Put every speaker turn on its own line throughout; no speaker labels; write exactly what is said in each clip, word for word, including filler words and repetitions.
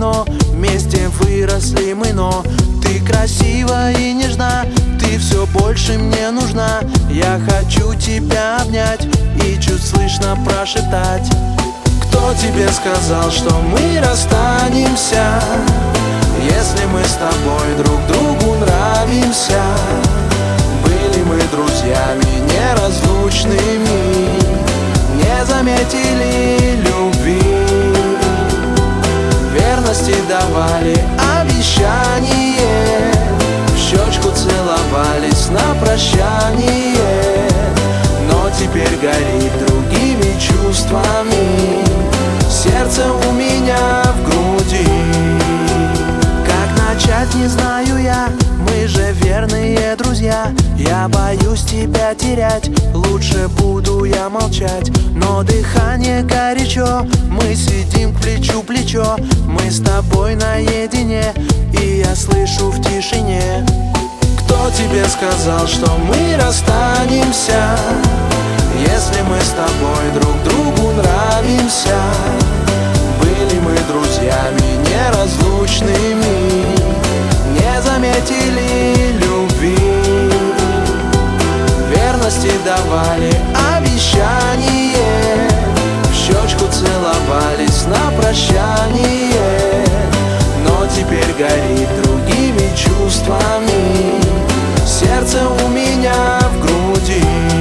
давно вместе выросли мы, но ты красива и нежна, ты все больше мне нужна. Я хочу тебя обнять и чуть слышно прошептать: кто тебе сказал, что мы расстанемся, если мы с тобой друг другу нравимся? Были мы друзьями неразлучными, не заметили любви, верности давали обещание, в щечку целовались на прощание. Но теперь горит другими чувствами сердце у меня в груди. Как начать, не знаю я, мы же верные друзья. Я боюсь тебя терять, лучше буду я молчать. Но дыхание горячо, мы сидим к плечу плечо, мы с тобой наедине, и я слышу в тишине: кто тебе сказал, что мы расстанемся, если мы с тобой друг другу нравимся? Были мы друзьями неразлучными, не заметили любви, верности давали обещание, в щечку целовались на прощание. Но теперь горит другими чувствами сердце у меня в груди.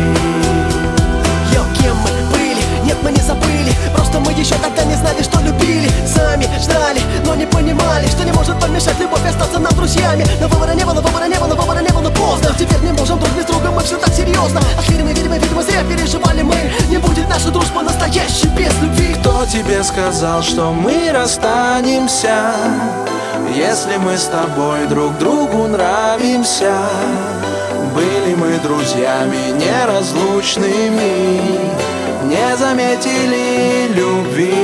Йо, кем мы были? Нет, мы не забыли, просто мы еще тогда не знали, что любили. Сами ждали, но не понимали, что не может помешать любовь остаться нам друзьями. Но выбора не было, выбора не было, выбора не было, поздно. Теперь не можем друг без друга, мы все так серьезно. От видимо, видимо, видимо, зря переживали мы. Не будет наша дружба настоящей без любви.
Кто тебе сказал, что мы расстанемся, если мы с тобой друг другу нравимся? Были мы друзьями неразлучными, не заметили любви,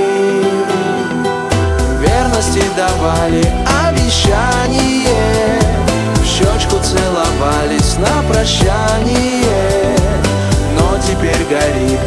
верности давали обещание, в щечку целовались на прощание. Но теперь горит